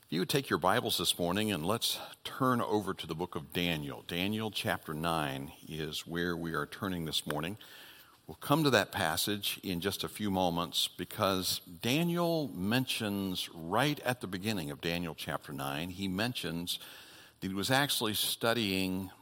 If you would take your Bibles this morning and let's turn over to the book of Daniel. Daniel chapter 9 is where we are turning this morning. We'll come to that passage in just a few moments because Daniel mentions right at the beginning of Daniel chapter 9, he mentions that he was actually studying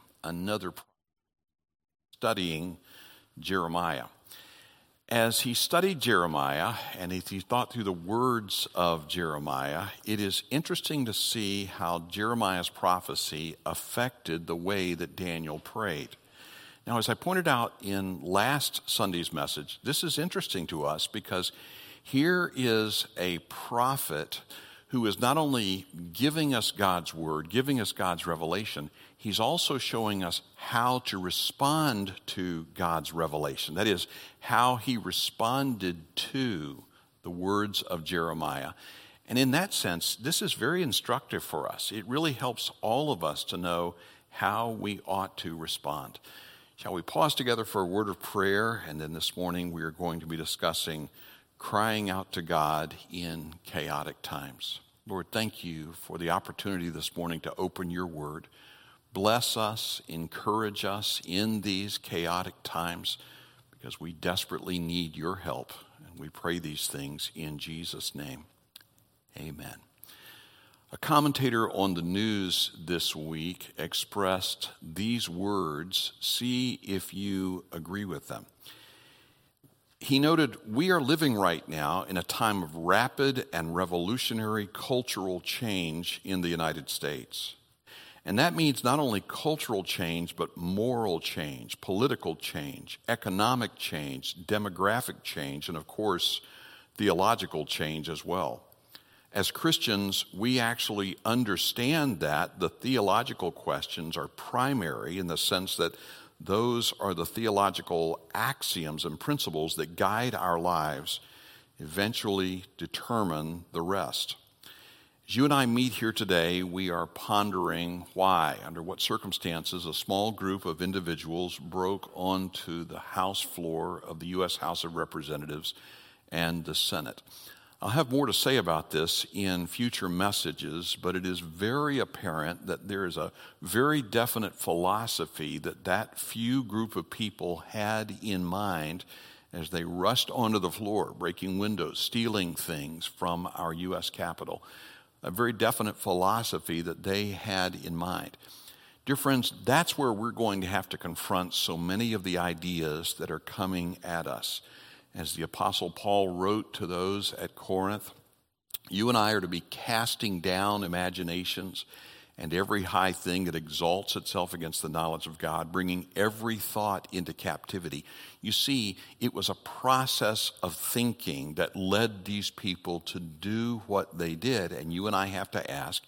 Jeremiah. As he studied Jeremiah and as he thought through the words of Jeremiah, it is interesting to see how Jeremiah's prophecy affected the way that Daniel prayed. Now, as I pointed out in last Sunday's message, this is interesting to us because here is a prophet who is not only giving us God's word, giving us God's revelation, he's also showing us how to respond to God's revelation. That is, how he responded to the words of Jeremiah. And in that sense, this is very instructive for us. It really helps all of us to know how we ought to respond. Shall we pause together for a word of prayer? And then this morning we are going to be discussing crying out to God in chaotic times. Lord, thank you for the opportunity this morning to open your word. Bless us, encourage us in these chaotic times because we desperately need your help. And we pray these things in Jesus' name. Amen. A commentator on the news this week expressed these words. See if you agree with them. He noted, we are living right now in a time of rapid and revolutionary cultural change in the United States. And that means not only cultural change, but moral change, political change, economic change, demographic change, and of course, theological change as well. As Christians, we actually understand that the theological questions are primary in the sense that those are the theological axioms and principles that guide our lives, eventually determine the rest. As you and I meet here today, we are pondering why, under what circumstances, a small group of individuals broke onto the House floor of the U.S. House of Representatives and the Senate. I'll have more to say about this in future messages, but it is very apparent that there is a very definite philosophy that few group of people had in mind as they rushed onto the floor, breaking windows, stealing things from our U.S. Capitol. A very definite philosophy that they had in mind. Dear friends, that's where we're going to have to confront so many of the ideas that are coming at us. As the Apostle Paul wrote to those at Corinth, you and I are to be casting down imaginations and every high thing that exalts itself against the knowledge of God, bringing every thought into captivity. You see, it was a process of thinking that led these people to do what they did. And you and I have to ask,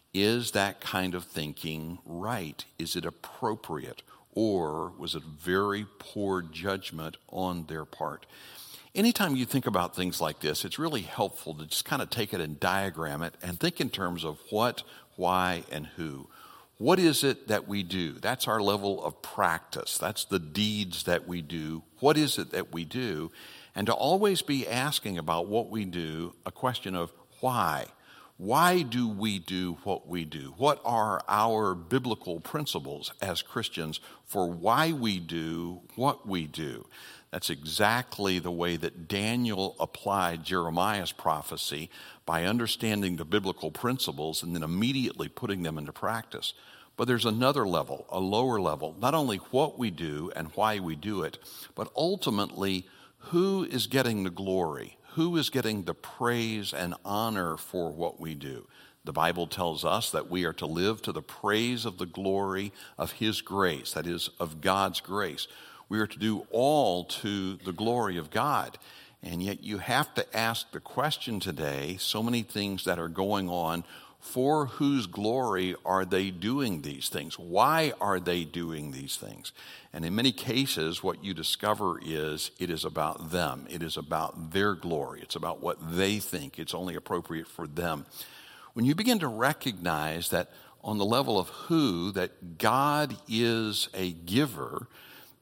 is that kind of thinking right? Is it appropriate? Or was it very poor judgment on their part? Anytime you think about things like this, it's really helpful to just kind of take it and diagram it and think in terms of what, why, and who. What is it that we do? That's our level of practice. That's the deeds that we do. What is it that we do? And to always be asking about what we do, a question of why. Why do we do what we do? What are our biblical principles as Christians for why we do what we do? That's exactly the way that Daniel applied Jeremiah's prophecy by understanding the biblical principles and then immediately putting them into practice. But there's another level, a lower level, not only what we do and why we do it, but ultimately who is getting the glory, who is getting the praise and honor for what we do. The Bible tells us that we are to live to the praise of the glory of His grace, that is, of God's grace. We are to do all to the glory of God. And yet you have to ask the question today, so many things that are going on, for whose glory are they doing these things? Why are they doing these things? And in many cases, what you discover is it is about them. It is about their glory. It's about what they think. It's only appropriate for them. When you begin to recognize that on the level of who, that God is a giver,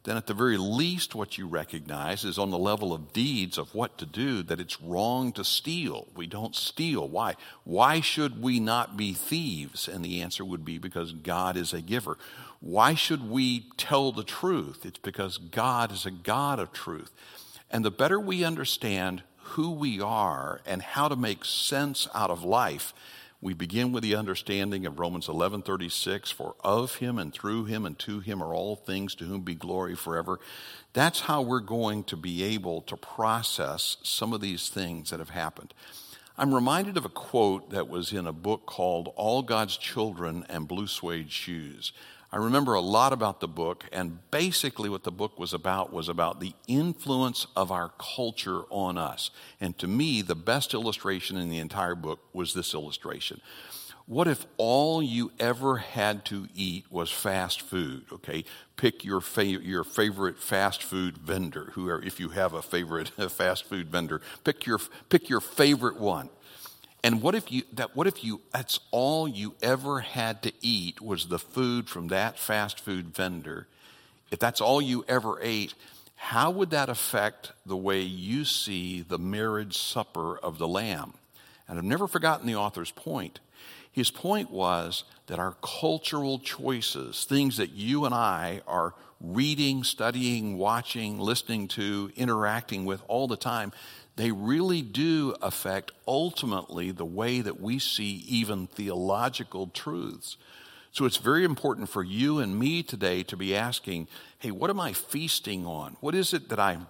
then at the very least what you recognize is on the level of deeds of what to do, that it's wrong to steal. We don't steal. Why? Why should we not be thieves? And the answer would be because God is a giver. Why should we tell the truth? It's because God is a God of truth. And the better we understand who we are and how to make sense out of life, we begin with the understanding of Romans 11:36, for of him and through him and to him are all things, to whom be glory forever. That's how we're going to be able to process some of these things that have happened. I'm reminded of a quote that was in a book called All God's Children and Blue Suede Shoes. I remember a lot about the book, and basically what the book was about the influence of our culture on us. And to me, the best illustration in the entire book was this illustration. What if all you ever had to eat was fast food? Okay, pick your favorite fast food vendor. If you have a favorite fast food vendor, pick your favorite one. And what if that's all you ever had to eat was the food from that fast food vendor? If that's all you ever ate, how would that affect the way you see the marriage supper of the Lamb? And I've never forgotten the author's point. His point was that our cultural choices, things that you and I are reading, studying, watching, listening to, interacting with all the time, they really do affect ultimately the way that we see even theological truths. So it's very important for you and me today to be asking, hey, what am I feasting on? What is it that I'm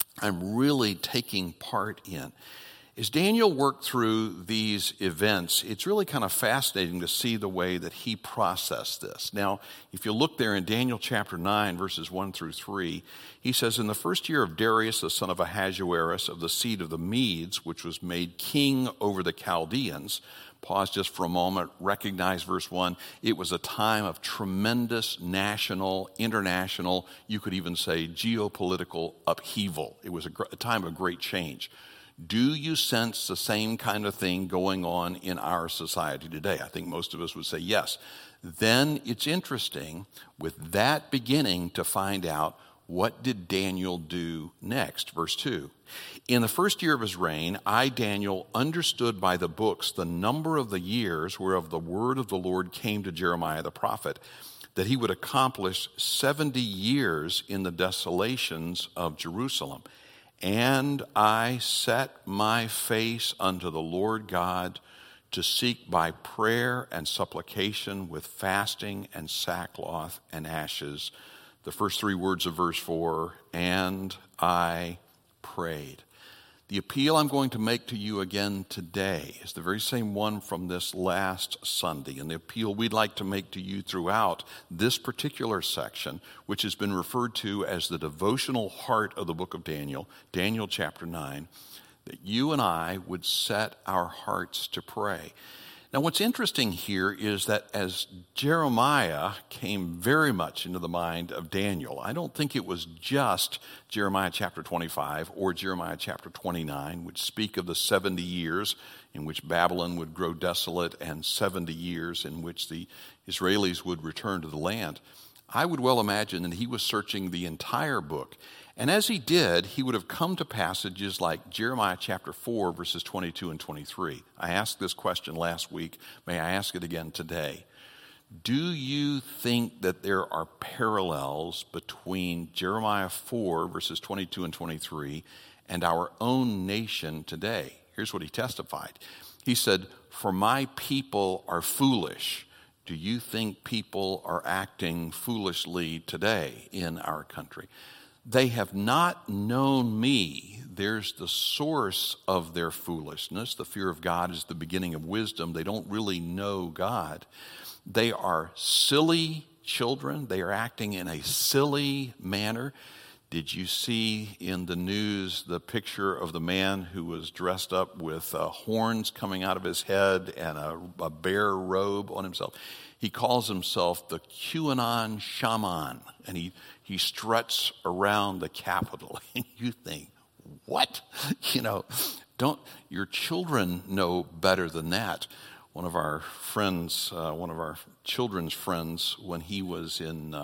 really taking part in? As Daniel worked through these events, it's really kind of fascinating to see the way that he processed this. Now, if you look there in Daniel chapter 9, verses 1 through 3, he says, in the first year of Darius, the son of Ahasuerus, of the seed of the Medes, which was made king over the Chaldeans. Pause just for a moment, recognize verse 1. It was a time of tremendous national, international, you could even say geopolitical upheaval. It was a time of great change. Do you sense the same kind of thing going on in our society today? I think most of us would say yes. Then it's interesting with that beginning to find out, what did Daniel do next? Verse 2. In the first year of his reign, I, Daniel, understood by the books the number of the years whereof the word of the Lord came to Jeremiah the prophet, that he would accomplish 70 years in the desolations of Jerusalem. And I set my face unto the Lord God to seek by prayer and supplication with fasting and sackcloth and ashes. The first three words of verse 4, and I prayed. The appeal I'm going to make to you again today is the very same one from this last Sunday, and the appeal we'd like to make to you throughout this particular section, which has been referred to as the devotional heart of the book of Daniel, Daniel chapter 9, that you and I would set our hearts to pray. Now, what's interesting here is that as Jeremiah came very much into the mind of Daniel, I don't think it was just Jeremiah chapter 25 or Jeremiah chapter 29, which speak of the 70 years in which Babylon would grow desolate and 70 years in which the Israelis would return to the land. I would well imagine that he was searching the entire book. And as he did, he would have come to passages like Jeremiah chapter 4, verses 22 and 23. I asked this question last week. May I ask it again today? Do you think that there are parallels between Jeremiah 4, verses 22 and 23, and our own nation today? Here's what he testified. He said, "For my people are foolish." Do you think people are acting foolishly today in our country? They have not known me. There's the source of their foolishness. The fear of God is the beginning of wisdom. They don't really know God. They are silly children. They are acting in a silly manner. Did you see in the news the picture of the man who was dressed up with horns coming out of his head and a bear robe on himself? He calls himself the QAnon shaman, and he struts around the Capitol. And you think, what? Don't your children know better than that? One of our friends, one of our children's friends, when he was in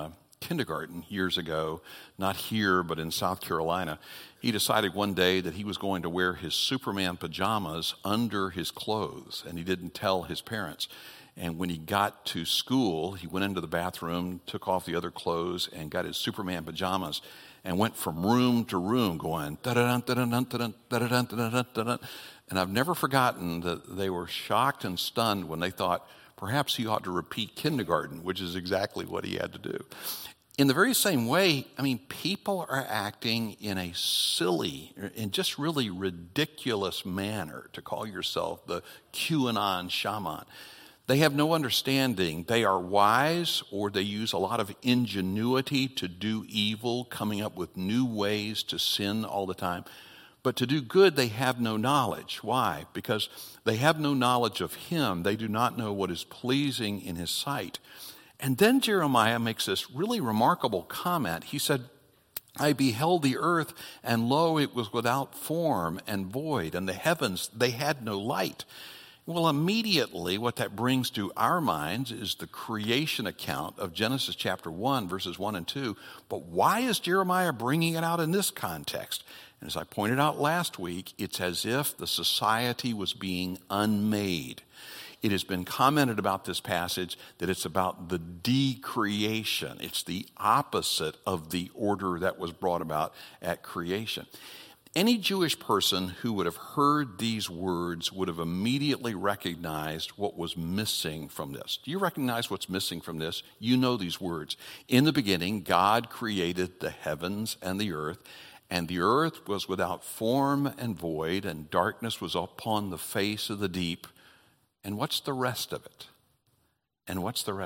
kindergarten years ago, not here, but in South Carolina. He decided one day that he was going to wear his Superman pajamas under his clothes, and he didn't tell his parents. And when he got to school, he went into the bathroom, took off the other clothes, and got his Superman pajamas, and went from room to room going, da-da-dun, da-da-dun, da-da-dun, da-da-dun, da-da-dun, da-da-dun. And I've never forgotten that they were shocked and stunned when they thought perhaps he ought to repeat kindergarten, which is exactly what he had to do. In the very same way, people are acting in a silly and just really ridiculous manner to call yourself the QAnon shaman. They have no understanding. They are wise, or they use a lot of ingenuity to do evil, coming up with new ways to sin all the time. But to do good, they have no knowledge. Why? Because they have no knowledge of Him. They do not know what is pleasing in His sight. And then Jeremiah makes this really remarkable comment. He said, I beheld the earth, and lo, it was without form and void, and the heavens, they had no light. Well, immediately what that brings to our minds is the creation account of Genesis chapter 1, verses 1 and 2. But why is Jeremiah bringing it out in this context? And as I pointed out last week, it's as if the society was being unmade. It has been commented about this passage that it's about the decreation. It's the opposite of the order that was brought about at creation. Any Jewish person who would have heard these words would have immediately recognized what was missing from this. Do you recognize what's missing from this? You know these words. In the beginning, God created the heavens and the earth was without form and void, and darkness was upon the face of the deep. And what's the rest of it? And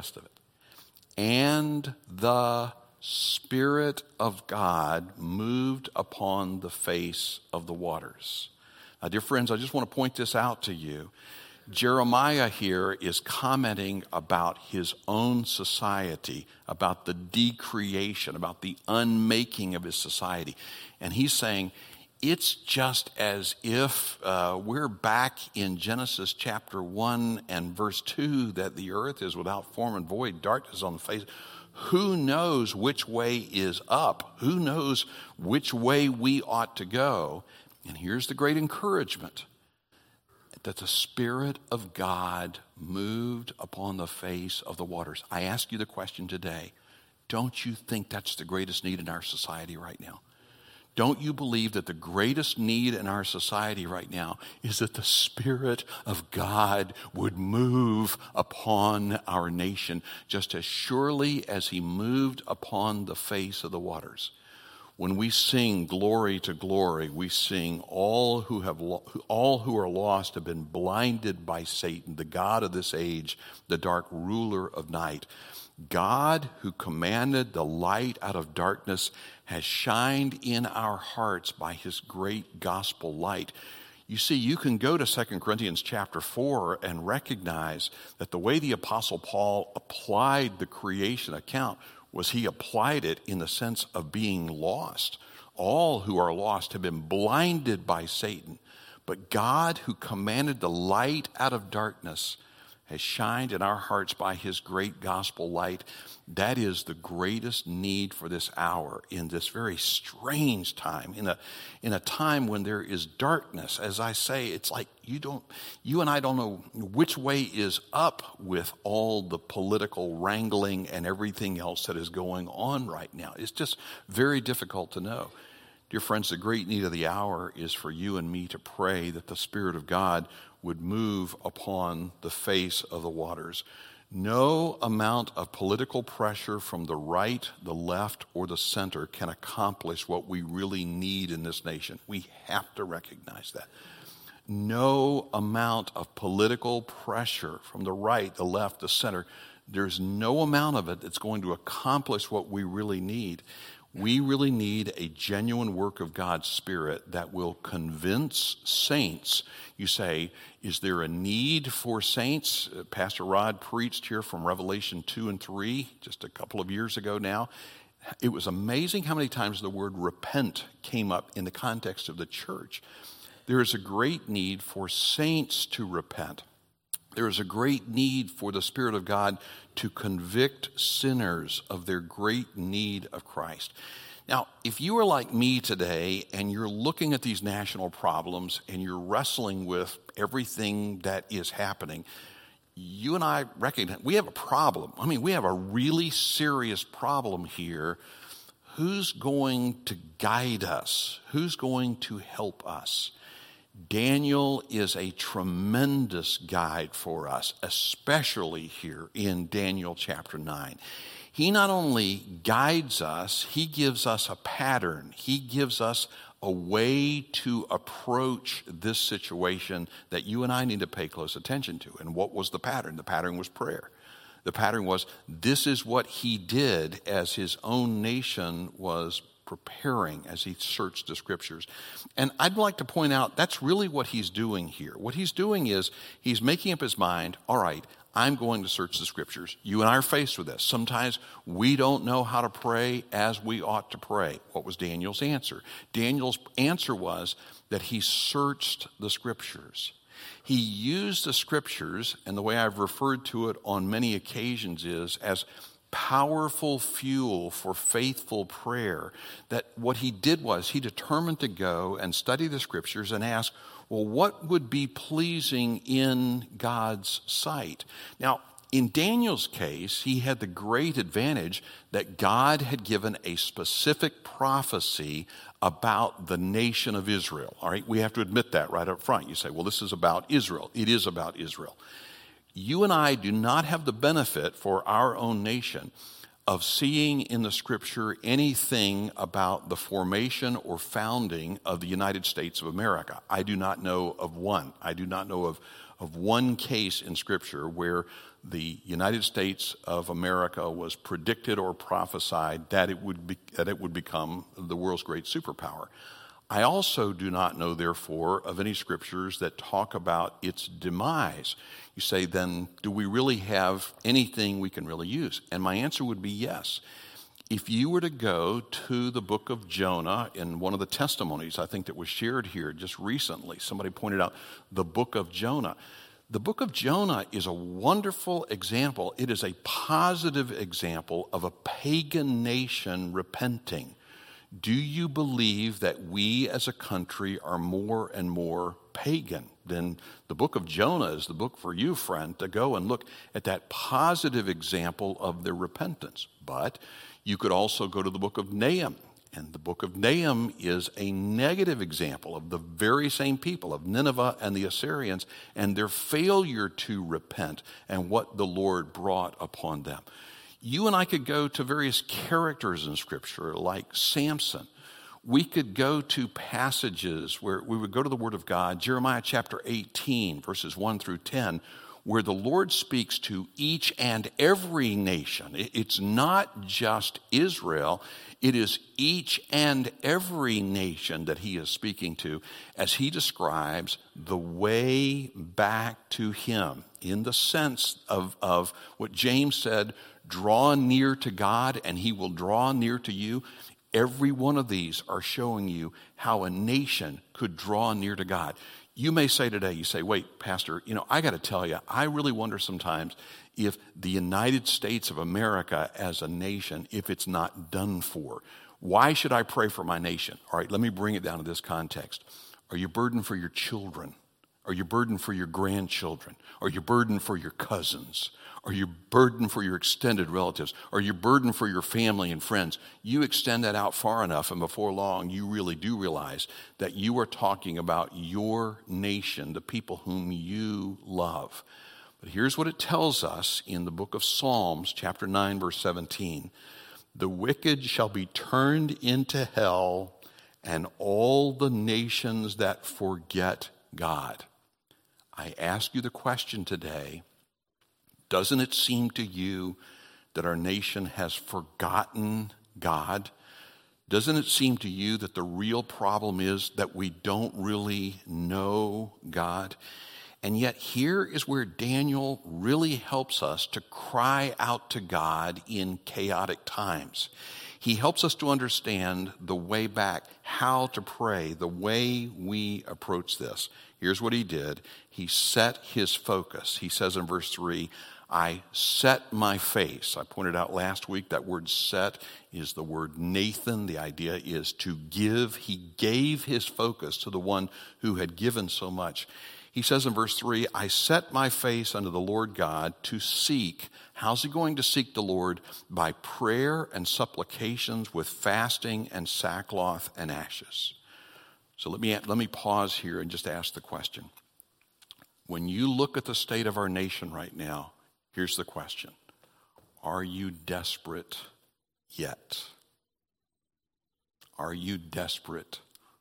the Spirit of God moved upon the face of the waters. Now, dear friends, I just want to point this out to you. Jeremiah here is commenting about his own society, about the decreation, about the unmaking of his society. And he's saying, it's just as if we're back in Genesis chapter 1 and verse 2, that the earth is without form and void, darkness on the face. Who knows which way is up? Who knows which way we ought to go? And here's the great encouragement, that the Spirit of God moved upon the face of the waters. I ask you the question today, don't you think that's the greatest need in our society right now? Don't you believe that the greatest need in our society right now is that the Spirit of God would move upon our nation just as surely as He moved upon the face of the waters? When we sing glory to glory, we sing all who are lost have been blinded by Satan, the god of this age, the dark ruler of night. God, who commanded the light out of darkness, has shined in our hearts by His great gospel light. You see, you can go to 2 Corinthians chapter 4 and recognize that the way the Apostle Paul applied the creation account was he applied it in the sense of being lost. All who are lost have been blinded by Satan. But God, who commanded the light out of darkness, has shined in our hearts by His great gospel light. That is the greatest need for this hour, in this very strange time, in a time when there is darkness. As I say, it's like you and I don't know which way is up with all the political wrangling and everything else that is going on right now. It's just very difficult to know. Dear friends, the great need of the hour is for you and me to pray that the Spirit of God would move upon the face of the waters. No amount of political pressure from the right, the left, or the center can accomplish what we really need in this nation. We have to recognize that. No amount of political pressure from the right, the left, the center, there's no amount of it that's going to accomplish what we really need. We really need a genuine work of God's Spirit that will convince saints. You say, is there a need for saints? Pastor Rod preached here from Revelation 2 and 3 just a couple of years ago now. It was amazing how many times the word repent came up in the context of the church. There is a great need for saints to repent. There is a great need for the Spirit of God to convict sinners of their great need of Christ. Now, if you are like me today and you're looking at these national problems and you're wrestling with everything that is happening, you and I recognize we have a problem. I mean, we have a really serious problem here. Who's going to guide us? Who's going to help us? Daniel is a tremendous guide for us, especially here in Daniel chapter 9. He not only guides us, he gives us a pattern. He gives us a way to approach this situation that you and I need to pay close attention to. And what was the pattern? The pattern was prayer. The pattern was, this is what he did as his own nation was preparing as he searched the scriptures. And I'd like to point out that's really what he's doing here. What he's doing is he's making up his mind, all right, I'm going to search the scriptures. You and I are faced with this. Sometimes we don't know how to pray as we ought to pray. What was Daniel's answer? Daniel's answer was that he searched the scriptures. He used the scriptures, and the way I've referred to it on many occasions is as powerful fuel for faithful prayer. That what he did was he determined to go and study the scriptures and ask, well, what would be pleasing in God's sight? Now, in Daniel's case, he had the great advantage that God had given a specific prophecy about the nation of Israel. All right, we have to admit that right up front. You say, well, this is about Israel. It is about Israel. You and I do not have the benefit for our own nation of seeing in the scripture anything about the formation or founding of the United States of America. I do not know of one. I do not know of one case in scripture where the United States of America was predicted or prophesied that it would become the world's great superpower. I also do not know, therefore, of any scriptures that talk about its demise. You say, then, do we really have anything we can really use? And my answer would be yes. If you were to go to the book of Jonah, in one of the testimonies I think that was shared here just recently, somebody pointed out the book of Jonah. The book of Jonah is a wonderful example. It is a positive example of a pagan nation repenting. Do you believe that we as a country are more and more pagan? Then the book of Jonah is the book for you, friend, to go and look at that positive example of their repentance. But you could also go to the book of Nahum. And the book of Nahum is a negative example of the very same people, of Nineveh and the Assyrians, and their failure to repent and what the Lord brought upon them. You and I could go to various characters in Scripture, like Samson. We could go to passages where we would go to the Word of God, Jeremiah chapter 18, verses 1 through 10, where the Lord speaks to each and every nation. It's not just Israel. It is each and every nation that he is speaking to as he describes the way back to him, in the sense of what James said, draw near to God and he will draw near to you. Every one of these are showing you how a nation could draw near to God. You may say today, you say, wait, Pastor, I got to tell you, I really wonder sometimes if the United States of America as a nation, if it's not done for. Why should I pray for my nation? All right, let me bring it down to this context. Are you burdened for your children? Are you burdened for your grandchildren? Are you burdened for your cousins? Are you burdened for your extended relatives? Are you burdened for your family and friends? You extend that out far enough, and before long, you really do realize that you are talking about your nation, the people whom you love. But here's what it tells us in the book of Psalms, chapter 9, verse 17. The wicked shall be turned into hell, and all the nations that forget God. I ask you the question today, doesn't it seem to you that our nation has forgotten God? Doesn't it seem to you that the real problem is that we don't really know God? And yet here is where Daniel really helps us to cry out to God in chaotic times. He helps us to understand the way back, how to pray, the way we approach this. Here's what he did. He set his focus. He says in verse 3, I set my face. I pointed out last week that word set is the word Nathan. The idea is to give. He gave his focus to the one who had given so much. He says in verse 3, I set my face unto the Lord God to seek. How's he going to seek the Lord? By prayer and supplications with fasting and sackcloth and ashes. So let me pause here and just ask the question. When you look at the state of our nation right now, here's the question. Are you desperate yet? Are you desperate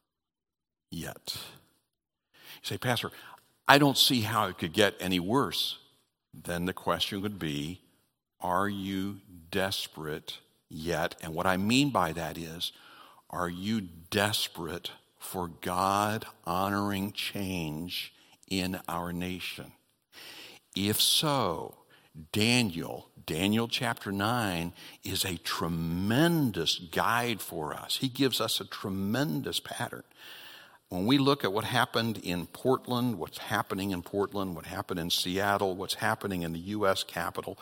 yet? You say, Pastor, I don't see how it could get any worse. Then the question would be, are you desperate yet? And what I mean by that is, are you desperate for God-honoring change in our nation? If so, Daniel chapter 9 is a tremendous guide for us. He gives us a tremendous pattern. When we look at what happened in Portland, what's happening in Portland, what happened in Seattle, what's happening in the U.S. Capitol,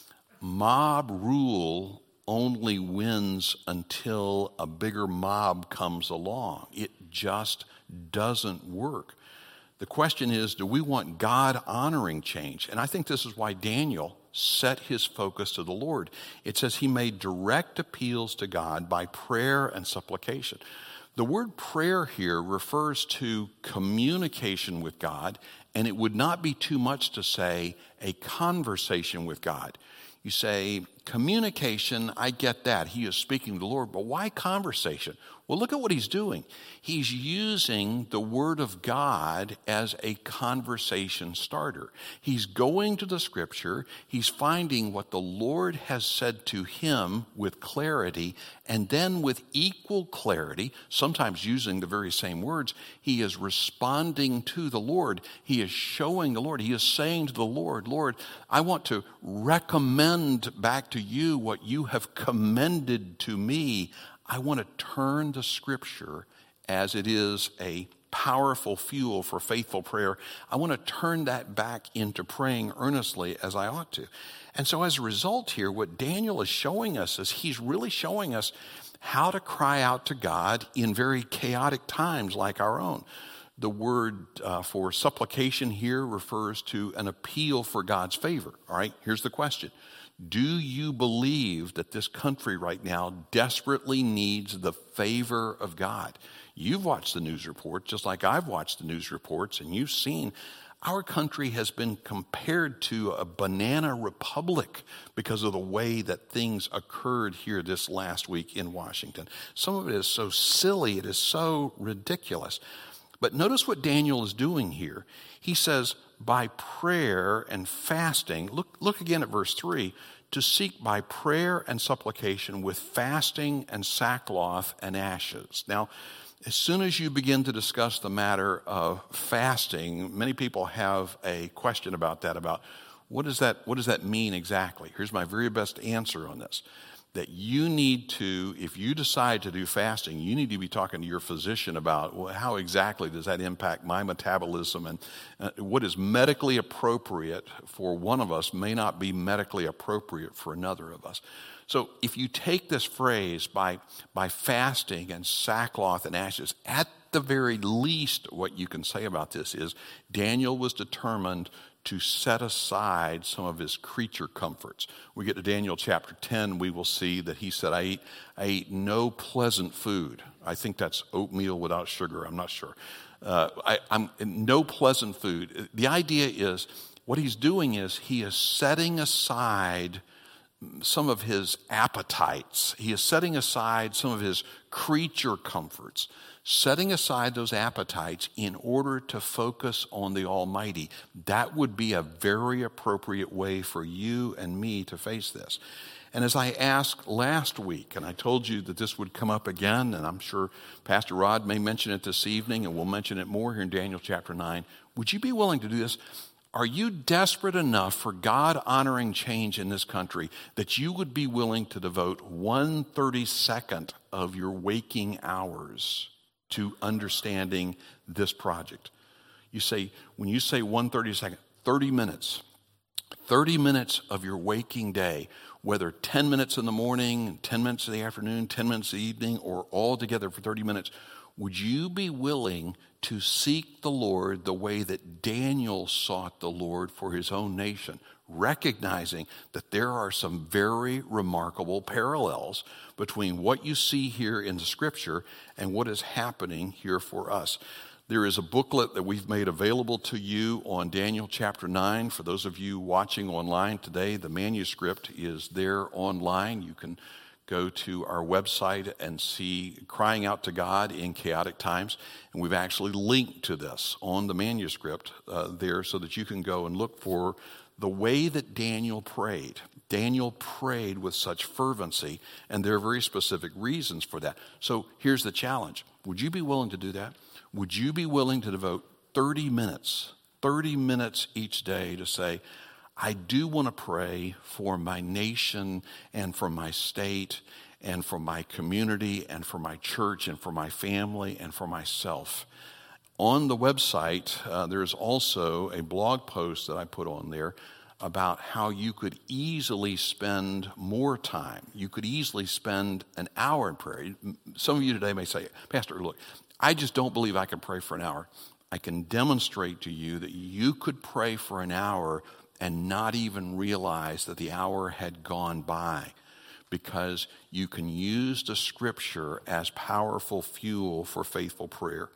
mob rule only wins until a bigger mob comes along. It just doesn't work. The question is, do we want God-honoring change? And I think this is why Daniel set his focus to the Lord. It says he made direct appeals to God by prayer and supplication. The word prayer here refers to communication with God, and it would not be too much to say a conversation with God. You say, communication, I get that. He is speaking to the Lord, but why conversation? Well, look at what he's doing. He's using the Word of God as a conversation starter. He's going to the Scripture. He's finding what the Lord has said to him with clarity, and then with equal clarity, sometimes using the very same words, he is responding to the Lord. He is showing the Lord. He is saying to the Lord, Lord, I want to recommend back to you what you have commended to me. I want to turn the Scripture, as it is a powerful fuel for faithful prayer, I want to turn that back into praying earnestly as I ought to. And so as a result here, what Daniel is showing us is he's really showing us how to cry out to God in very chaotic times like our own. The word for supplication here refers to an appeal for God's favor. All right, here's the question. Do you believe that this country right now desperately needs the favor of God? You've watched the news reports, just like I've watched the news reports, and you've seen our country has been compared to a banana republic because of the way that things occurred here this last week in Washington. Some of it is so silly, it is so ridiculous. But notice what Daniel is doing here. He says, by prayer and fasting, look again at verse 3, to seek by prayer and supplication with fasting and sackcloth and ashes. Now, as soon as you begin to discuss the matter of fasting, many people have a question about that, about what does that mean exactly? Here's my very best answer on this. That you need to, if you decide to do fasting, you need to be talking to your physician about, well, how exactly does that impact my metabolism, and what is medically appropriate for one of us may not be medically appropriate for another of us. So if you take this phrase by fasting and sackcloth and ashes, at the very least what you can say about this is Daniel was determined to set aside some of his creature comforts. We get to Daniel chapter 10, we will see that he said, I ate no pleasant food. I think that's oatmeal without sugar, I'm not sure. I'm no pleasant food. The idea is, what he's doing is he is setting aside some of his appetites. He is setting aside some of his creature comforts, setting aside those appetites in order to focus on the Almighty. That would be a very appropriate way for you and me to face this. And as I asked last week, and I told you that this would come up again, and I'm sure Pastor Rod may mention it this evening, and we'll mention it more here in Daniel chapter 9, would you be willing to do this? Are you desperate enough for God-honoring change in this country that you would be willing to devote 1/32nd of your waking hours to understanding this project? You say, when you say 1/32nd, 30 minutes. 30 minutes of your waking day, whether 10 minutes in the morning, 10 minutes in the afternoon, 10 minutes in the evening, or all together for 30 minutes, would you be willing to seek the Lord the way that Daniel sought the Lord for his own nation, recognizing that there are some very remarkable parallels between what you see here in the Scripture and what is happening here for us? There is a booklet that we've made available to you on Daniel chapter 9. For those of you watching online today, the manuscript is there online. You can go to our website and see Crying Out to God in Chaotic Times. And we've actually linked to this on the manuscript there so that you can go and look for the way that Daniel prayed. Daniel prayed with such fervency, and there are very specific reasons for that. So here's the challenge. Would you be willing to do that? Would you be willing to devote 30 minutes each day to say, I do want to pray for my nation and for my state and for my community and for my church and for my family and for myself? On the website, there's also a blog post that I put on there about how you could easily spend more time. You could easily spend an hour in prayer. Some of you today may say, Pastor, look, I just don't believe I can pray for an hour. I can demonstrate to you that you could pray for an hour and not even realize that the hour had gone by, because you can use the Scripture as powerful fuel for faithful prayer.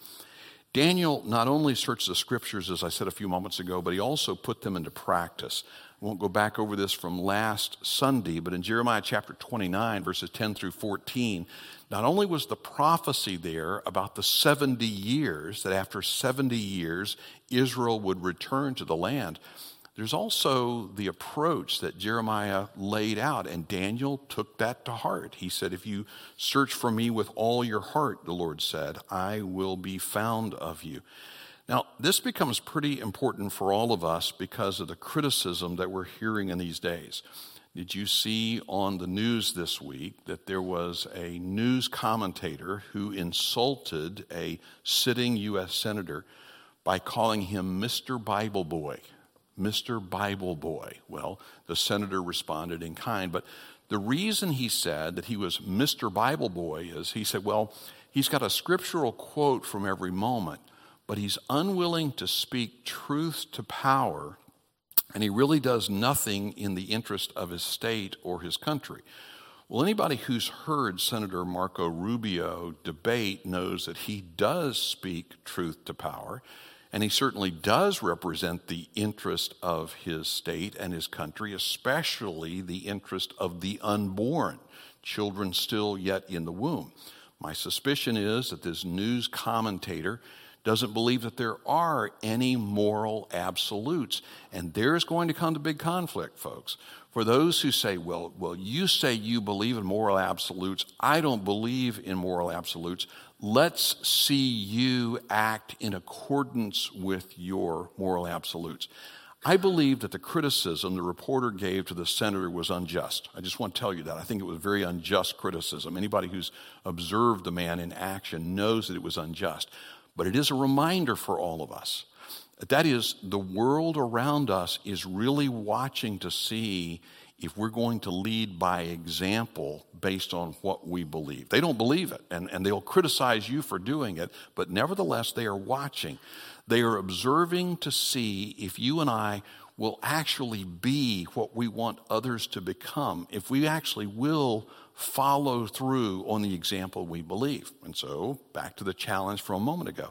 Daniel not only searched the Scriptures, as I said a few moments ago, but he also put them into practice. I won't go back over this from last Sunday, but in Jeremiah chapter 29, verses 10 through 14, not only was the prophecy there about the 70 years, that after 70 years Israel would return to the land, there's also the approach that Jeremiah laid out, and Daniel took that to heart. He said, if you search for me with all your heart, the Lord said, I will be found of you. Now, this becomes pretty important for all of us because of the criticism that we're hearing in these days. Did you see on the news this week that there was a news commentator who insulted a sitting U.S. senator by calling him Mr. Bible Boy? Mr. Bible Boy. Well, the senator responded in kind, but the reason he said that he was Mr. Bible Boy is he said, well, he's got a scriptural quote from every moment, but he's unwilling to speak truth to power, and he really does nothing in the interest of his state or his country. Well, anybody who's heard Senator Marco Rubio debate knows that he does speak truth to power, and he certainly does represent the interest of his state and his country, especially the interest of the unborn, children still yet in the womb. My suspicion is that this news commentator doesn't believe that there are any moral absolutes. And there's going to come the big conflict, folks. For those who say, well, you say you believe in moral absolutes. I don't believe in moral absolutes. Let's see you act in accordance with your moral absolutes. I believe that the criticism the reporter gave to the senator was unjust. I just want to tell you that. I think it was very unjust criticism. Anybody who's observed the man in action knows that it was unjust. But it is a reminder for all of us. That is, the world around us is really watching to see if we're going to lead by example based on what we believe. They don't believe it, and they'll criticize you for doing it, but nevertheless, they are watching. They are observing to see if you and I will actually be what we want others to become, if we actually will follow through on the example we believe. And so, back to the challenge from a moment ago.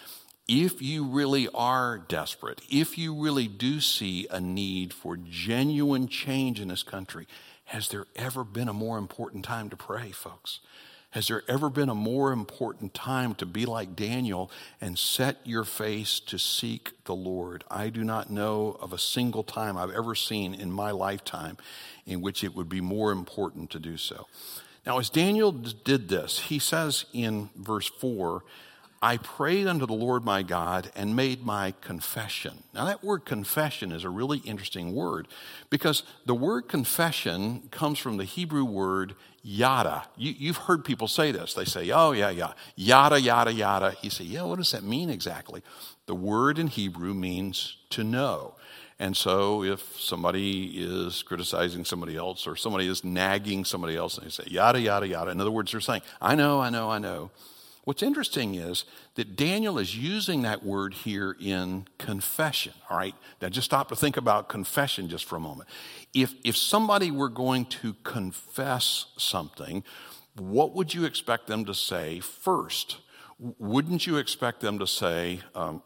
If you really are desperate, if you really do see a need for genuine change in this country, has there ever been a more important time to pray, folks? Has there ever been a more important time to be like Daniel and set your face to seek the Lord? I do not know of a single time I've ever seen in my lifetime in which it would be more important to do so. Now, as Daniel did this, he says in verse 4, I prayed unto the Lord my God and made my confession. Now that word confession is a really interesting word because the word confession comes from the Hebrew word yada. You've heard people say this. They say, oh yeah, yada, yada, yada. You say, yeah, what does that mean exactly? The word in Hebrew means to know. And so if somebody is criticizing somebody else or somebody is nagging somebody else and they say, yada, yada, yada. In other words, they're saying, I know. What's interesting is that Daniel is using that word here in confession, all right? Now just stop to think about confession just for a moment. If somebody were going to confess something, what would you expect them to say first? Wouldn't you expect them to say,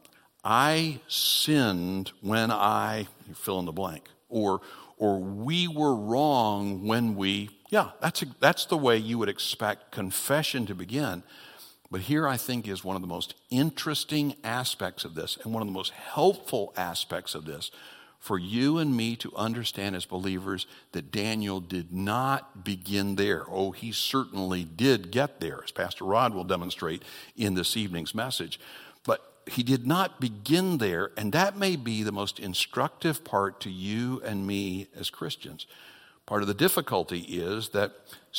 I sinned when I fill in the blank, or we were wrong when we, that's the way you would expect confession to begin. But here I think is one of the most interesting aspects of this and one of the most helpful aspects of this for you and me to understand as believers that Daniel did not begin there. Oh, he certainly did get there, as Pastor Rod will demonstrate in this evening's message. But he did not begin there, and that may be the most instructive part to you and me as Christians. Part of the difficulty is that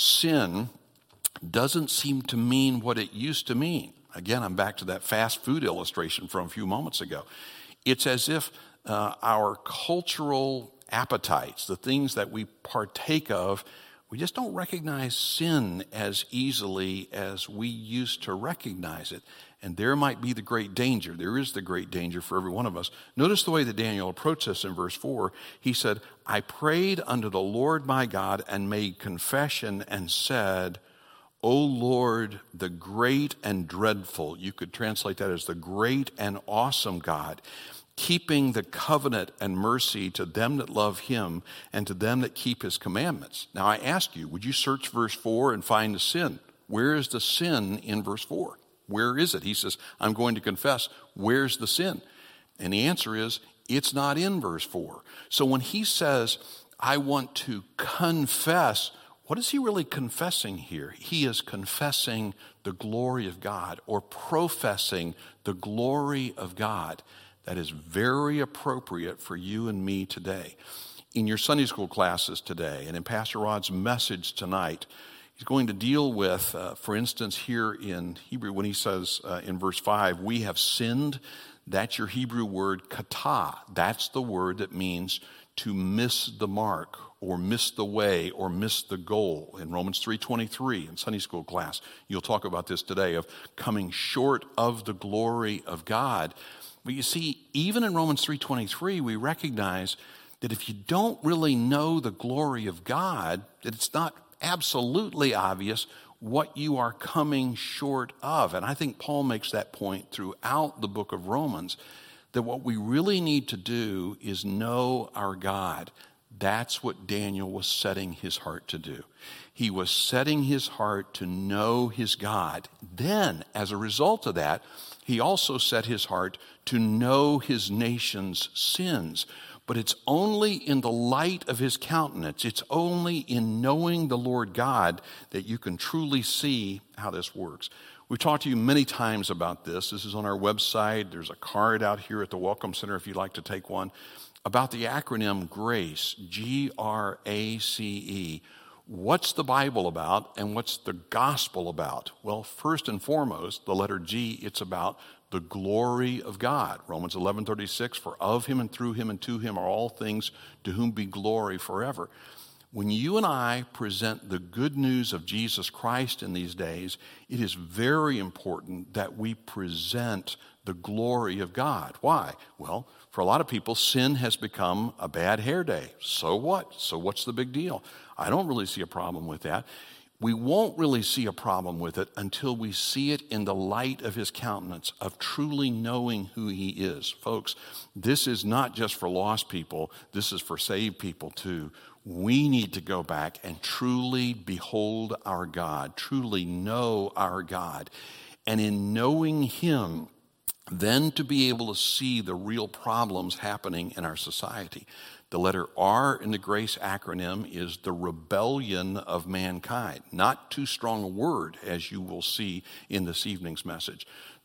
sin doesn't seem to mean what it used to mean. Again, I'm back to that fast food illustration from a few moments ago. It's as if our cultural appetites, the things that we partake of, we just don't recognize sin as easily as we used to recognize it. And there might be the great danger. There is the great danger for every one of us. Notice the way that Daniel approached this in verse 4. He said, I prayed unto the Lord my God and made confession and said, O Lord, the great and dreadful, you could translate that as the great and awesome God, keeping the covenant and mercy to them that love him and to them that keep his commandments. Now I ask you, would you search verse 4 and find the sin? Where is the sin in verse 4? Where is it? He says, I'm going to confess. Where's the sin? And the answer is, it's not in verse 4. So when he says, I want to confess, what is he really confessing here? He is confessing the glory of God or professing the glory of God. That is very appropriate for you and me today. In your Sunday school classes today and in Pastor Rod's message tonight, he's going to deal with, for instance, here in Hebrew, when he says in verse 5, we have sinned, that's your Hebrew word kata. That's the word that means to miss the mark or miss the way or miss the goal. In Romans 3:23 in Sunday school class, you'll talk about this today of coming short of the glory of God. But you see, even in Romans 3:23, we recognize that if you don't really know the glory of God, that it's not absolutely obvious what you are coming short of. And I think Paul makes that point throughout the book of Romans, that what we really need to do is know our God. That's what Daniel was setting his heart to do. He was setting his heart to know his God. Then, as a result of that, he also set his heart to know his nation's sins. But it's only in the light of his countenance, it's only in knowing the Lord God that you can truly see how this works. We've talked to you many times about this. This is on our website. There's a card out here at the Welcome Center if you'd like to take one, about the acronym GRACE, G-R-A-C-E. What's the Bible about and what's the gospel about? Well, first and foremost, the letter G, it's about the glory of God. Romans 11:36, for of him and through him and to him are all things, to whom be glory forever. When you and I present the good news of Jesus Christ in these days, it is very important that we present the glory of God. Why? Well, for a lot of people, sin has become a bad hair day. So what? So what's the big deal? I don't really see a problem with that. We won't really see a problem with it until we see it in the light of his countenance, of truly knowing who he is. Folks, this is not just for lost people. This is for saved people too. We need to go back and truly behold our God, truly know our God. And in knowing him, then to be able to see the real problems happening in our society. The letter R in the GRACE acronym is the rebellion of mankind. Not too strong a word, as you will see in this evening's message.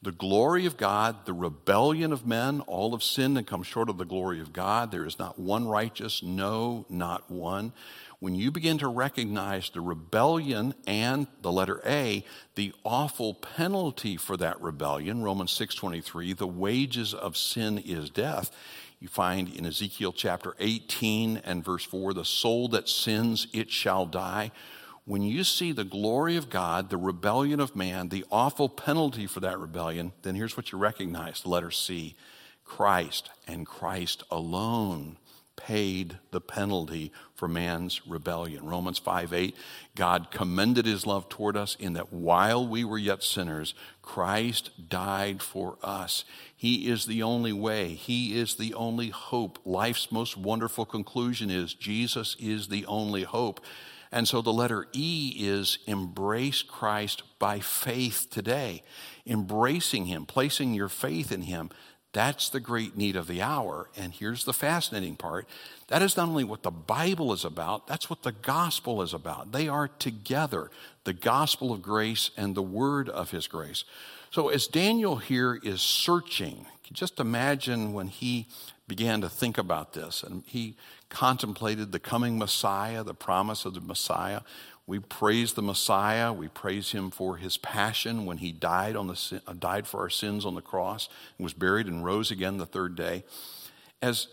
The glory of God, the rebellion of men, all have sinned and come short of the glory of God. There is not one righteous, no, not one. When you begin to recognize the rebellion and the letter A, the awful penalty for that rebellion, Romans 6:23, the wages of sin is death. You find in Ezekiel chapter 18 and verse 4, the soul that sins, it shall die. When you see the glory of God, the rebellion of man, the awful penalty for that rebellion, then here's what you recognize, the letter C. Christ and Christ alone paid the penalty for man's rebellion. Romans 5:8, God commended his love toward us in that while we were yet sinners, Christ died for us. He is the only way. He is the only hope. Life's most wonderful conclusion is Jesus is the only hope. And so the letter E is embrace Christ by faith today. Embracing him, placing your faith in him, that's the great need of the hour. And here's the fascinating part. That is not only what the Bible is about, that's what the gospel is about. They are together, the gospel of grace and the word of his grace. So as Daniel here is searching, just imagine when he began to think about this and he contemplated the coming Messiah, the promise of the Messiah. We praise the Messiah. We praise him for his passion when he died for our sins on the cross and was buried and rose again the third day. As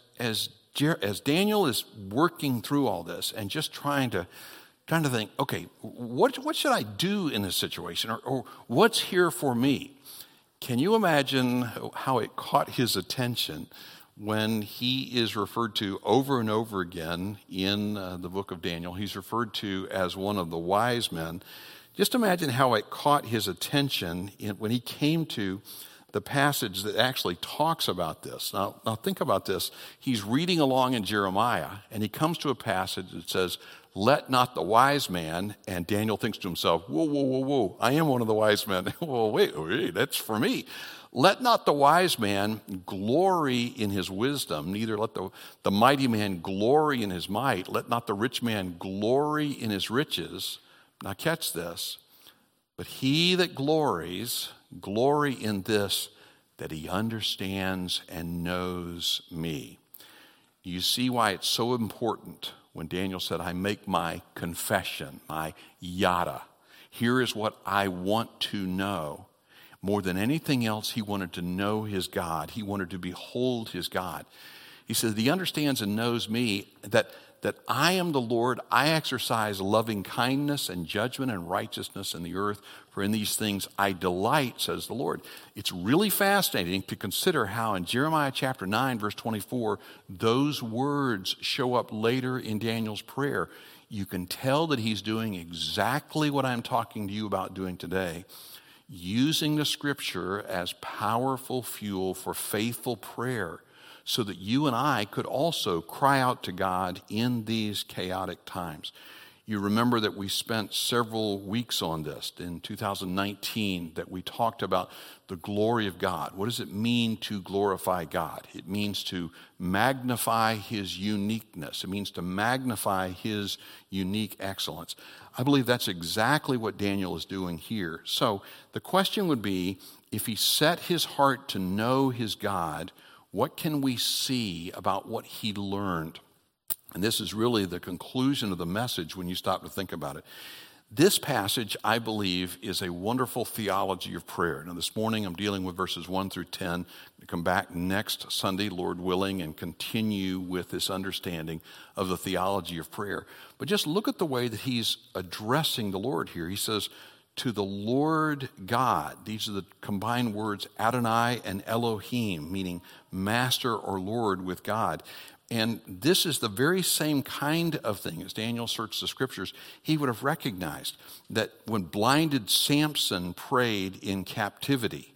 Daniel is working through all this and just trying to think, okay, what should I do in this situation, or what's here for me? Can you imagine how it caught his attention when he is referred to over and over again in the book of Daniel? He's referred to as one of the wise men. Just imagine how it caught his attention when he came to the passage that actually talks about this. Now think about this. He's reading along in Jeremiah, and he comes to a passage that says, let not the wise man, and Daniel thinks to himself, whoa, I am one of the wise men. Well, wait, that's for me. Let not the wise man glory in his wisdom, neither let the mighty man glory in his might. Let not the rich man glory in his riches. Now catch this. But he that glories, glory in this, that he understands and knows me. You see why it's so important when Daniel said, I make my confession, my yada. Here is what I want to know. More than anything else, he wanted to know his God. He wanted to behold his God. He says, he understands and knows me, that I am the Lord. I exercise loving kindness and judgment and righteousness in the earth. For in these things I delight, says the Lord. It's really fascinating to consider how in Jeremiah chapter 9, verse 24, those words show up later in Daniel's prayer. You can tell that he's doing exactly what I'm talking to you about doing today, using the scripture as powerful fuel for faithful prayer so that you and I could also cry out to God in these chaotic times. You remember that we spent several weeks on this in 2019, that we talked about the glory of God. What does it mean to glorify God? It means to magnify his uniqueness. It means to magnify his unique excellence. I believe that's exactly what Daniel is doing here. So the question would be, if he set his heart to know his God, what can we see about what he learned? And this is really the conclusion of the message when you stop to think about it. This passage, I believe, is a wonderful theology of prayer. Now, this morning I'm dealing with verses 1 through 10. I'm going to come back next Sunday, Lord willing, and continue with this understanding of the theology of prayer. But just look at the way that he's addressing the Lord here. He says, to the Lord God. These are the combined words Adonai and Elohim, meaning master or Lord with God. And this is the very same kind of thing. As Daniel searched the scriptures, he would have recognized that when blinded Samson prayed in captivity,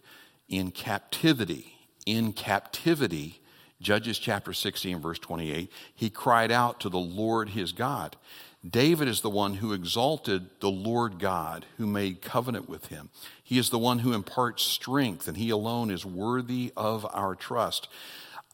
Judges chapter 16, verse 28, he cried out to the Lord his God. David is the one who exalted the Lord God, who made covenant with him. He is the one who imparts strength, and he alone is worthy of our trust.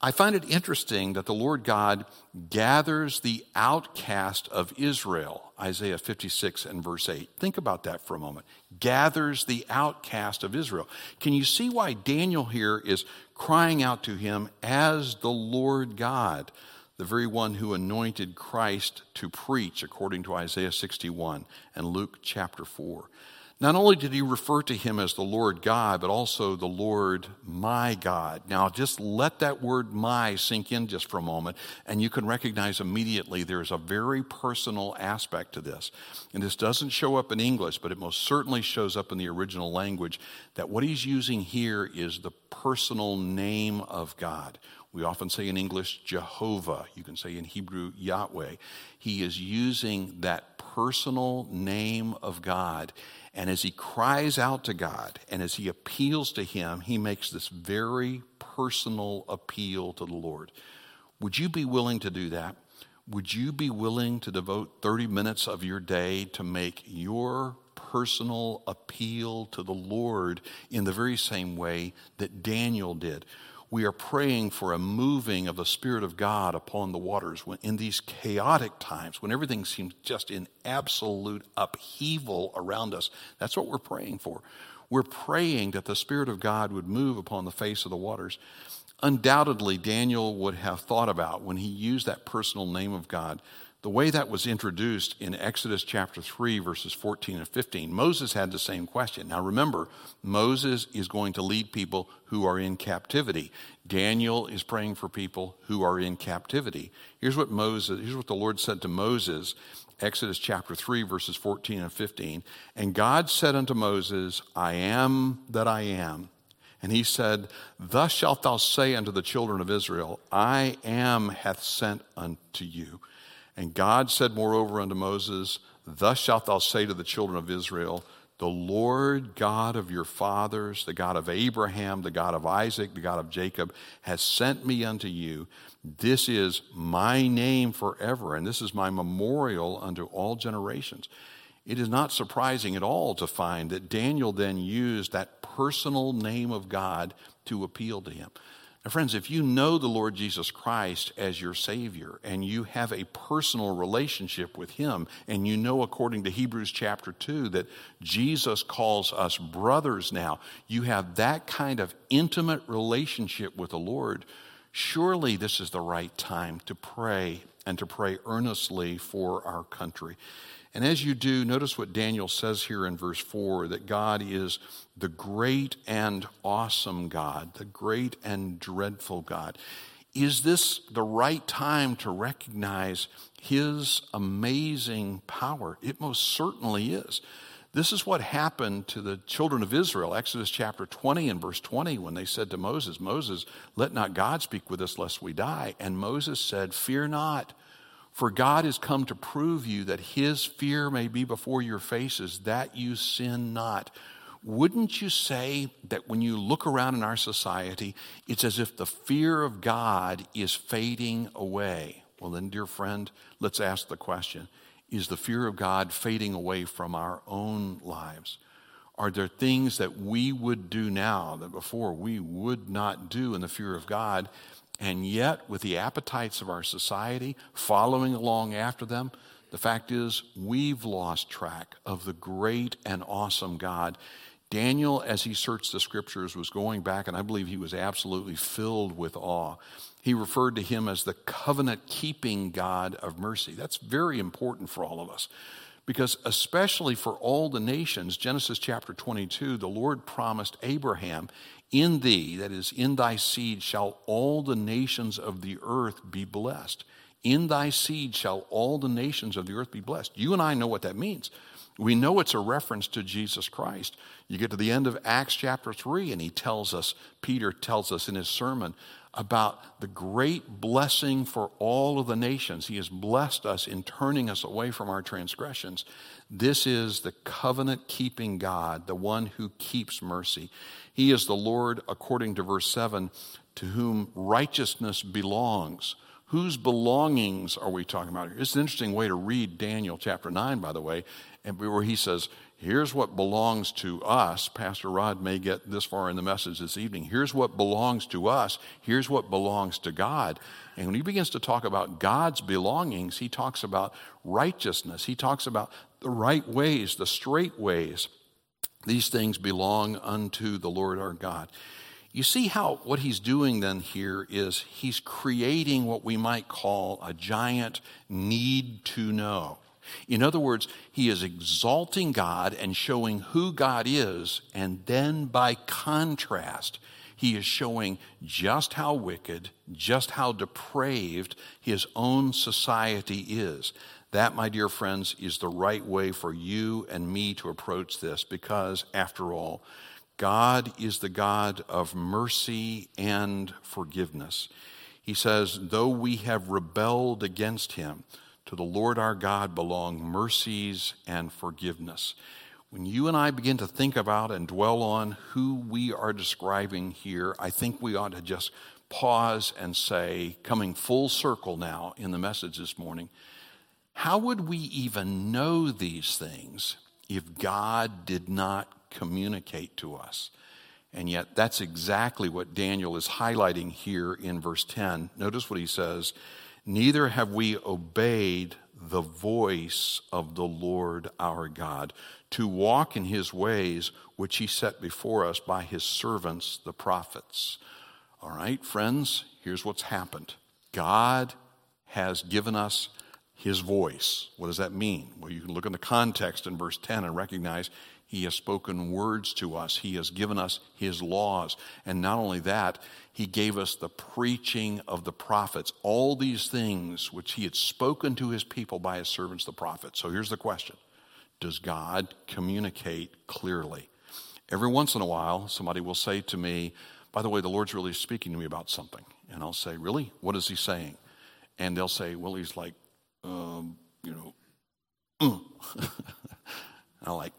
I find it interesting that the Lord God gathers the outcast of Israel, Isaiah 56 and verse 8. Think about that for a moment. Gathers the outcast of Israel. Can you see why Daniel here is crying out to him as the Lord God, the very one who anointed Christ to preach, according to Isaiah 61 and Luke chapter 4. Not only did he refer to him as the Lord God, but also the Lord my God. Now, just let that word my sink in just for a moment, and you can recognize immediately there's a very personal aspect to this. And this doesn't show up in English, but it most certainly shows up in the original language, that what he's using here is the personal name of God. We often say in English, Jehovah. You can say in Hebrew, Yahweh. He is using that personal name of God. And as he cries out to God and as he appeals to him, he makes this very personal appeal to the Lord. Would you be willing to do that? Would you be willing to devote 30 minutes of your day to make your personal appeal to the Lord in the very same way that Daniel did? We are praying for a moving of the Spirit of God upon the waters when, in these chaotic times, when everything seems just in absolute upheaval around us. That's what we're praying for. We're praying that the Spirit of God would move upon the face of the waters. Undoubtedly, Daniel would have thought about, when he used that personal name of God, the way that was introduced in Exodus chapter 3, verses 14 and 15. Moses had the same question. Now remember, Moses is going to lead people who are in captivity. Daniel is praying for people who are in captivity. Here's what the Lord said to Moses, Exodus chapter 3, verses 14 and 15. And God said unto Moses, I am that I am. And he said, Thus shalt thou say unto the children of Israel, I am hath sent unto you. And God said moreover unto Moses, Thus shalt thou say to the children of Israel, The Lord God of your fathers, the God of Abraham, the God of Isaac, the God of Jacob, has sent me unto you. This is my name forever, and this is my memorial unto all generations. It is not surprising at all to find that Daniel then used that personal name of God to appeal to him. Now, friends, if you know the Lord Jesus Christ as your Savior and you have a personal relationship with Him, and you know, according to Hebrews chapter 2, that Jesus calls us brothers now, you have that kind of intimate relationship with the Lord, surely this is the right time to pray, and to pray earnestly for our country. And as you do, notice what Daniel says here in verse 4, that God is the great and awesome God, the great and dreadful God. Is this the right time to recognize His amazing power? It most certainly is. This is what happened to the children of Israel, Exodus chapter 20 and verse 20, when they said to Moses, Moses, let not God speak with us lest we die. And Moses said, Fear not. For God is come to prove you that His fear may be before your faces, that you sin not. Wouldn't you say that when you look around in our society, it's as if the fear of God is fading away? Well then, dear friend, let's ask the question, is the fear of God fading away from our own lives? Are there things that we would do now that before we would not do in the fear of God? And yet, with the appetites of our society following along after them, the fact is we've lost track of the great and awesome God. Daniel, as he searched the scriptures, was going back, and I believe he was absolutely filled with awe. He referred to Him as the covenant-keeping God of mercy. That's very important for all of us, because especially for all the nations, Genesis chapter 22, the Lord promised Abraham, in thee, that is, in thy seed, shall all the nations of the earth be blessed. In thy seed shall all the nations of the earth be blessed. You and I know what that means. We know it's a reference to Jesus Christ. You get to the end of Acts chapter 3, and Peter tells us in his sermon about the great blessing for all of the nations. He has blessed us in turning us away from our transgressions. This is the covenant-keeping God, the one who keeps mercy. He is the Lord, according to verse 7, to whom righteousness belongs. Whose belongings are we talking about here? It's an interesting way to read Daniel chapter 9, by the way, and where he says, Here's what belongs to us. Pastor Rod may get this far in the message this evening. Here's what belongs to us. Here's what belongs to God. And when he begins to talk about God's belongings, he talks about righteousness. He talks about the right ways, the straight ways. These things belong unto the Lord our God. You see how what he's doing then here is he's creating what we might call a giant need to know. In other words, he is exalting God and showing who God is, and then by contrast, he is showing just how wicked, just how depraved his own society is. That, my dear friends, is the right way for you and me to approach this, because, after all, God is the God of mercy and forgiveness. He says, though we have rebelled against him, to the Lord our God belong mercies and forgiveness. When you and I begin to think about and dwell on who we are describing here, I think we ought to just pause and say, coming full circle now in the message this morning, how would we even know these things if God did not communicate to us? And yet that's exactly what Daniel is highlighting here in verse 10. Notice what he says, neither have we obeyed the voice of the Lord our God to walk in his ways, which he set before us by his servants, the prophets. All right, friends, here's what's happened. God has given us his voice. What does that mean? Well, you can look in the context in verse 10 and recognize he has spoken words to us. He has given us his laws. And not only that, he gave us the preaching of the prophets. All these things which he had spoken to his people by his servants, the prophets. So here's the question. Does God communicate clearly? Every once in a while, somebody will say to me, by the way, the Lord's really speaking to me about something. And I'll say, really? What is he saying? And they'll say, well, he's like, And I'm like,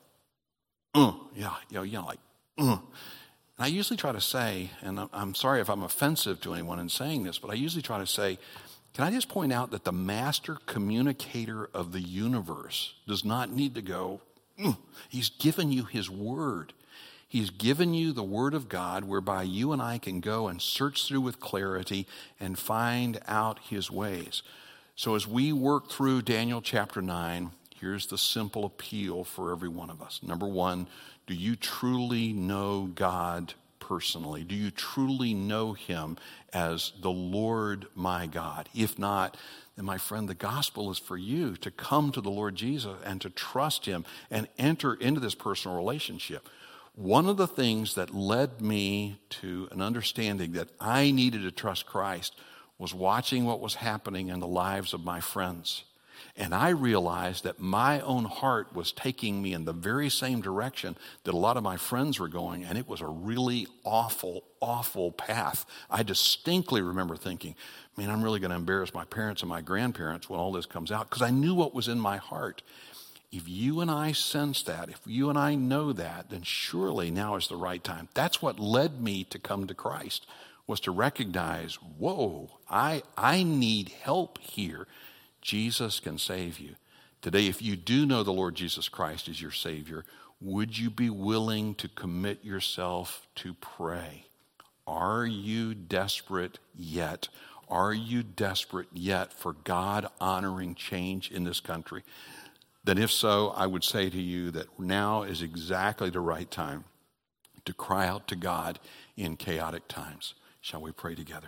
And I usually try to say, and I'm sorry if I'm offensive to anyone in saying this, but I usually try to say, can I just point out that the master communicator of the universe does not need to go, He's given you his word. He's given you the word of God whereby you and I can go and search through with clarity and find out his ways. So as we work through Daniel chapter 9, here's the simple appeal for every one of us. Number one, do you truly know God personally? Do you truly know him as the Lord my God? If not, then my friend, the gospel is for you to come to the Lord Jesus and to trust him and enter into this personal relationship. One of the things that led me to an understanding that I needed to trust Christ was watching what was happening in the lives of my friends. And I realized that my own heart was taking me in the very same direction that a lot of my friends were going, and it was a really awful, awful path. I distinctly remember thinking, man, I'm really going to embarrass my parents and my grandparents when all this comes out, because I knew what was in my heart. If you and I sense that, if you and I know that, then surely now is the right time. That's what led me to come to Christ, was to recognize, whoa, I need help here. Jesus can save you. Today, if you do know the Lord Jesus Christ as your Savior, would you be willing to commit yourself to pray? Are you desperate yet? Are you desperate yet for God-honoring change in this country? Then if so, I would say to you that now is exactly the right time to cry out to God in chaotic times. Shall we pray together?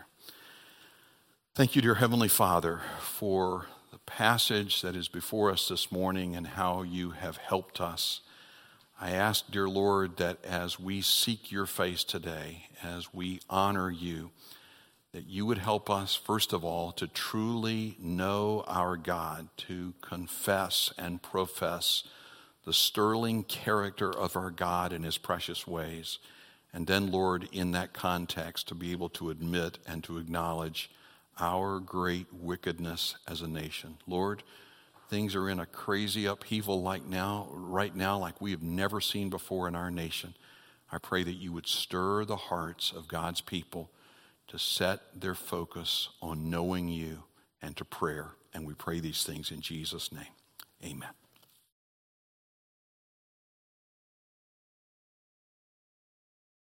Thank you, dear Heavenly Father, for the passage that is before us this morning and how you have helped us. I ask, dear Lord, that as we seek your face today, as we honor you, that you would help us, first of all, to truly know our God, to confess and profess the sterling character of our God and his precious ways. And then, Lord, in that context, to be able to admit and to acknowledge our great wickedness as a nation. Lord, things are in a crazy upheaval right now, like we have never seen before in our nation. I pray that you would stir the hearts of God's people to set their focus on knowing you and to prayer. And we pray these things in Jesus' name. Amen.